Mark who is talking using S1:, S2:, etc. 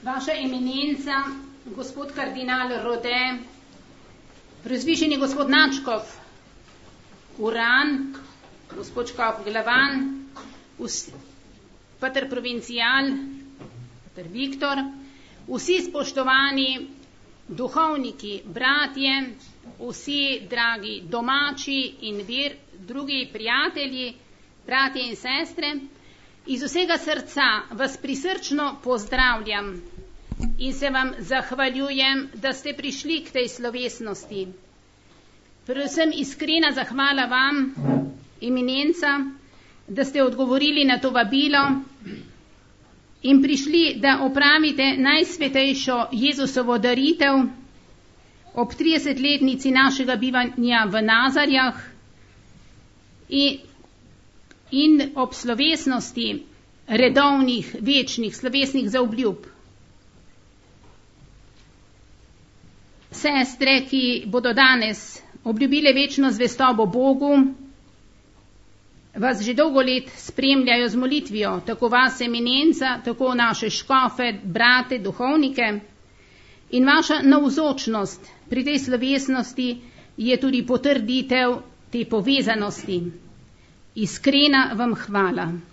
S1: Vaša eminenca, gospod kardinal Rode, prezvišeni gospod Načkov, Uran, gospod Škof Glavan, pater provincial, pater Viktor, vsi spoštovani duhovniki, bratje, vsi dragi domači in drugi prijatelji, bratje in sestre, iz vsega srca vas prisrčno pozdravljam in se vam zahvaljujem, da ste prišli k tej slovesnosti. Predvsem iskrena zahvala vam, eminenca, da ste odgovorili na to vabilo in prišli, da opravite najsvetejšo Jezusovo daritev ob 30-letnici našega bivanja v Nazarjah in ob slovesnosti redovnih, večnih, slovesnih zaobljub. Sestre, ki bodo danes obljubile večno zvestobo Bogu, vas že dolgo let spremljajo z molitvijo, tako vas eminenca, tako naše škofe, brate, duhovnike, in vaša navzočnost pri tej slovesnosti je tudi potrditev te povezanosti. Iskrena vam hvala.